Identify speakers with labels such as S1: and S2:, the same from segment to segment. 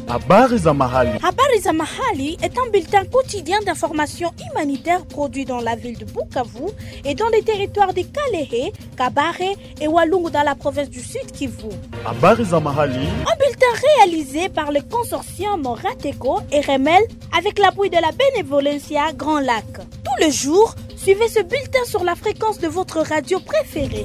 S1: Habari za mahali.
S2: Habari za mahali est un bulletin quotidien d'information humanitaire produit dans la ville de Bukavu et dans les territoires de Kalehe, Kabare et Walungu dans la province du Sud Kivu.
S1: Habari za mahali.
S2: Un bulletin réalisé par le consortium Rateco et Remel avec l'appui de la Benevolencia Grand Lac. Tous les jours, suivez ce bulletin sur la fréquence de votre radio préférée.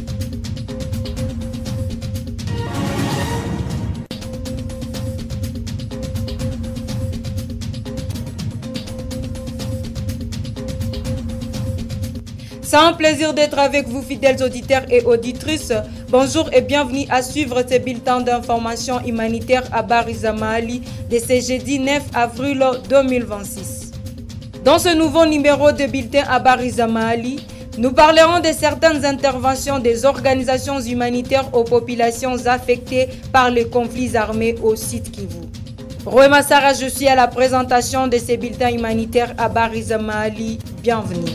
S3: C'est un plaisir d'être avec vous, fidèles auditeurs et auditrices. Bonjour et bienvenue à suivre ce bulletin d'information humanitaire à Barizamali de ce jeudi 9 avril 2026. Dans ce nouveau numéro de bulletin à Barizamali, nous parlerons de certaines interventions des organisations humanitaires aux populations affectées par les conflits armés au site Kivu. Roema Sarah, je suis à la présentation de ce bulletin humanitaire à Barizamali. Bienvenue.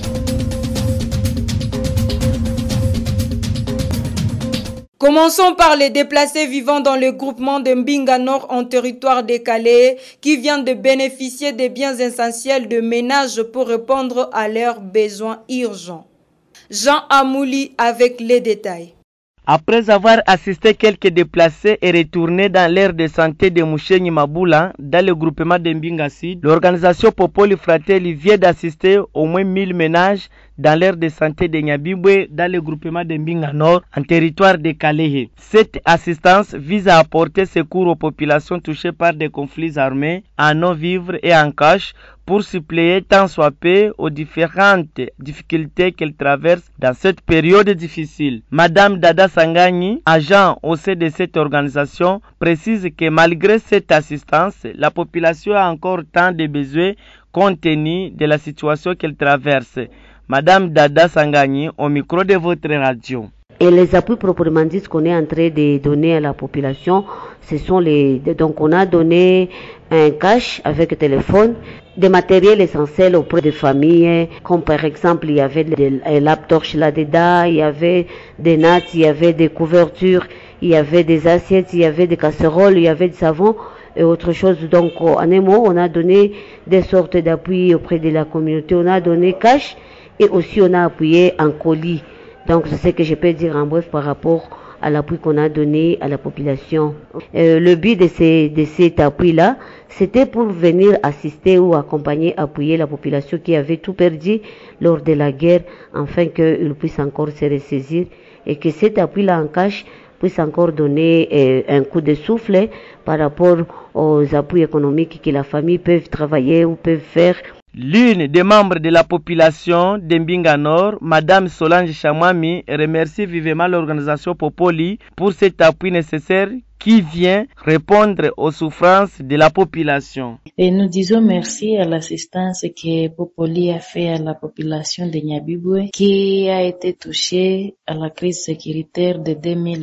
S3: Commençons par les déplacés vivant dans le groupement de Mbinga Nord en territoire décalé qui viennent de bénéficier des biens essentiels de ménage pour répondre à leurs besoins urgents. Jean Amouli avec les détails.
S4: Après avoir assisté quelques déplacés et retournés dans l'aire de santé de Mouchenyi Maboula, dans le groupement de Mbinga Sud, l'organisation Popoli Fratelli vient d'assister au moins 1000 ménages dans l'aire de santé de Nyabibwe, dans le groupement de Mbinga Nord, en territoire de Kalehe. Cette assistance vise à apporter secours aux populations touchées par des conflits armés, en non-vivre et en cash, pour suppléer tant soit peu aux différentes difficultés qu'elles traversent dans cette période difficile. Madame Dada Sangani, agent au sein de cette organisation, précise que malgré cette assistance, la population a encore tant de besoins compte tenu de la situation qu'elle traverse. Madame Dada Sangani, au micro de votre radio.
S5: Et les appuis proprement dit qu'on est en train de donner à la population, ce sont donc on a donné un cash avec téléphone, des matériels essentiels auprès des familles, comme par exemple il y avait des lampes torches là-dedans, il y avait des nattes, il y avait des couvertures, il y avait des assiettes, il y avait des casseroles, il y avait du savon et autre chose. Donc en un mot, on a donné des sortes d'appuis auprès de la communauté, on a donné cash et aussi on a appuyé en colis. Donc c'est ce que je peux dire en bref par rapport à l'appui qu'on a donné à la population. Le but de cet appui-là, c'était pour venir assister ou accompagner, appuyer la population qui avait tout perdu lors de la guerre, afin qu'ils puissent encore se ressaisir et que cet appui-là en cash puisse encore donner un coup de souffle par rapport aux appuis économiques que la famille peut travailler ou peuvent faire.
S4: L'une des membres de la population d'Mbinga Nord, Madame Solange Chamami, remercie vivement l'organisation Popoli pour cet appui nécessaire qui vient répondre aux souffrances de la population.
S6: Et nous disons merci à l'assistance que Popoli a fait à la population de Nyabibwe qui a été touchée à la crise sécuritaire de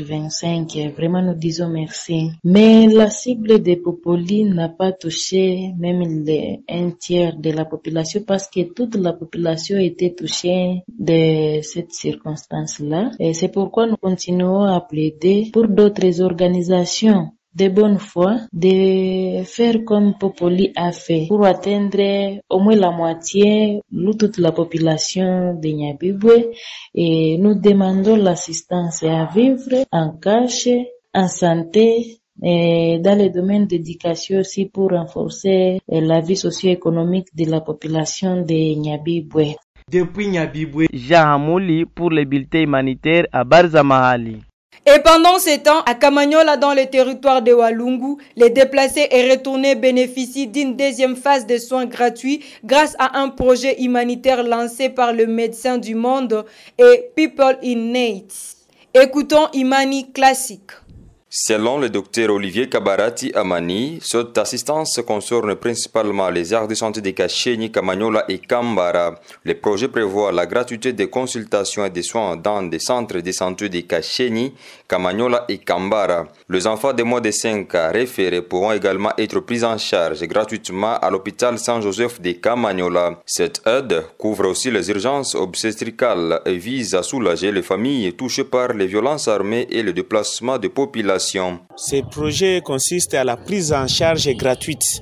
S6: 2025. Vraiment, nous disons merci. Mais la cible de Popoli n'a pas touché même un tiers de la population parce que toute la population était touchée de cette circonstance-là. Et c'est pourquoi nous continuons à plaider pour d'autres organisations de bonne foi de faire comme Popoli a fait pour atteindre au moins la moitié de toute la population de Nyabibwe et nous demandons l'assistance à vivre en cash, en santé et dans le domaine d'éducation aussi pour renforcer la vie socio-économique de la population de Nyabibwe.
S4: Depuis Nyabibwe, Jean Amouli pour les bulletins humanitaires à Barzamahali.
S3: Et pendant ce temps, à Kamanyola dans le territoire de Walungu, les déplacés et retournés bénéficient d'une deuxième phase de soins gratuits grâce à un projet humanitaire lancé par le Médecins du Monde et People in Need. Écoutons Imani Classique.
S7: Selon le docteur Olivier Kabarati Amani, cette assistance concerne principalement les aires de santé de Kashenyi, Kamanyola et Kambara. Le projet prévoit la gratuité des consultations et des soins dans des centres de santé de Kashenyi, Kamanyola et Kambara. Les enfants de moins de 5 ans référés pourront également être pris en charge gratuitement à l'hôpital Saint-Joseph de Kamanyola. Cette aide couvre aussi les urgences obstétricales et vise à soulager les familles touchées par les violences armées et le déplacement de populations population.
S8: Ce projet consiste à la prise en charge gratuite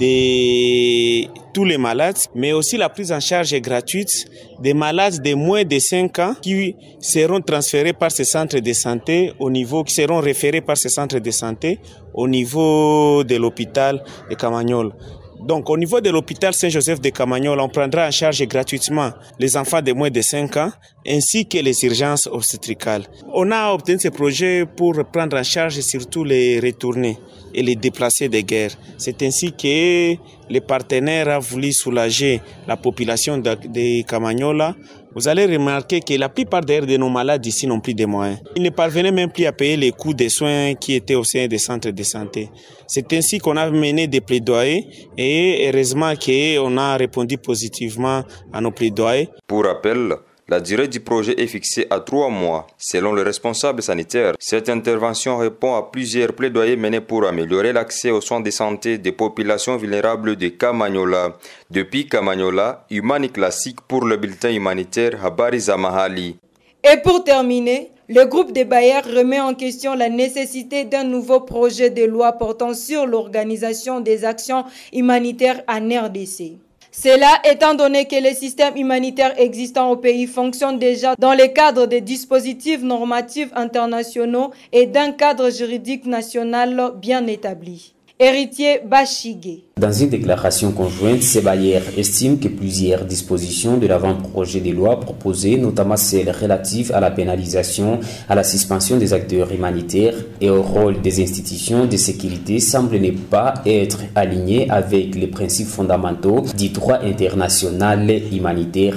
S8: de tous les malades, mais aussi la prise en charge gratuite des malades de moins de 5 ans qui seront transférés par ce centre de santé qui seront référés par ce centre de santé au niveau de l'hôpital de Camagnol. Donc, au niveau de l'hôpital Saint-Joseph de Camagnol, on prendra en charge gratuitement les enfants de moins de 5 ans ainsi que les urgences obstétricales. On a obtenu ce projet pour prendre en charge surtout les retournés et les déplacés de guerre. C'est ainsi que les partenaires ont voulu soulager la population de Camagnola. Vous allez remarquer que la plupart de nos malades ici n'ont plus de moyens. Ils ne parvenaient même plus à payer les coûts des soins qui étaient au sein des centres de santé. C'est ainsi qu'on a mené des plaidoyers et heureusement qu'on a répondu positivement à nos plaidoyers.
S7: Pour rappel, la durée du projet est fixée à 3 mois. Selon le responsable sanitaire, cette intervention répond à plusieurs plaidoyers menés pour améliorer l'accès aux soins de santé des populations vulnérables de Camagnola. Depuis Camagnola, Humani Classique pour le bulletin humanitaire Habari za Mahali.
S3: Et pour terminer, le groupe des Bayer remet en question la nécessité d'un nouveau projet de loi portant sur l'organisation des actions humanitaires en RDC. Cela étant donné que les systèmes humanitaires existants au pays fonctionnent déjà dans le cadre des dispositifs normatifs internationaux et d'un cadre juridique national bien établi. Héritier Bashigé.
S9: Dans une déclaration conjointe, ces Bayer estiment que plusieurs dispositions de l'avant-projet de loi proposées, notamment celles relatives à la pénalisation, à la suspension des acteurs humanitaires et au rôle des institutions de sécurité, semblent ne pas être alignées avec les principes fondamentaux du droit international humanitaire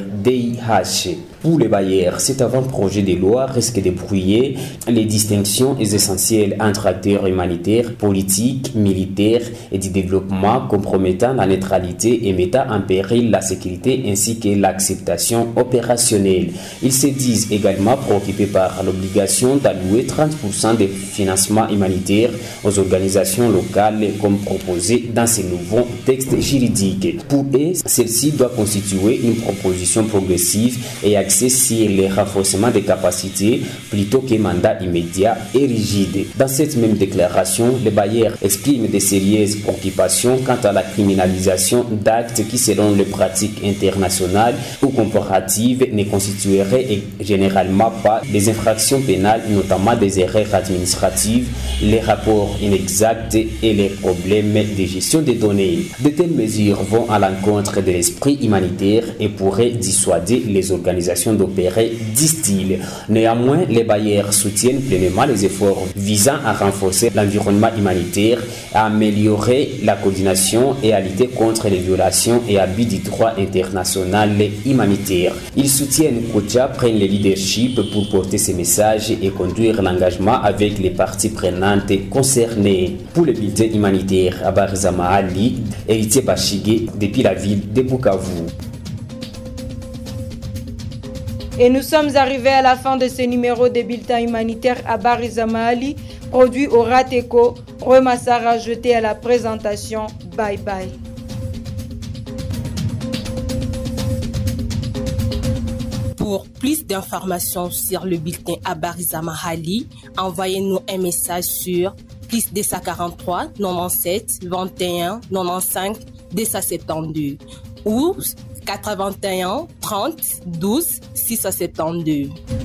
S9: DIH. Pour les Bayer, cet avant-projet de loi risque de brouiller les distinctions essentielles entre acteurs humanitaires, politiques, militaires et du développement, compromettant la neutralité et mettant en péril la sécurité ainsi que l'acceptation opérationnelle. Ils se disent également préoccupés par l'obligation d'allouer 30% des financements humanitaires aux organisations locales comme proposé dans ces nouveaux textes juridiques. Pour eux, celle-ci doit constituer une proposition progressive et axée sur le renforcement des capacités plutôt que mandat immédiat et rigide. Dans cette même déclaration, les Bayer expriment des sérieuses préoccupations quant à la criminalisation d'actes qui, selon les pratiques internationales ou comparatives, ne constitueraient généralement pas des infractions pénales, notamment des erreurs administratives, les rapports inexacts et les problèmes de gestion des données. De telles mesures vont à l'encontre de l'esprit humanitaire et pourraient dissuader les organisations d'opérer, disent-ils. Néanmoins, les Bayer soutiennent pleinement les efforts visant à renforcer l'environnement humanitaire, à améliorer la coordination et à lutter contre les violations et abus du droit international humanitaire. Ils soutiennent qu'Ocha prenne le leadership pour porter ces messages et conduire l'engagement avec les parties prenantes concernées. Pour le bulletin humanitaire Habari za Mahali, Héritier Bashigé depuis la ville de Bukavu.
S3: Et nous sommes arrivés à la fin de ce numéro de bulletin humanitaire Habari za Mahali, produit au Rateco. Remassa rajouté à la présentation. Bye bye.
S10: Pour plus d'informations sur le bulletin Habari za Mahali, envoyez-nous un message sur +243 97 21 95 272 ou 81 30 12 672.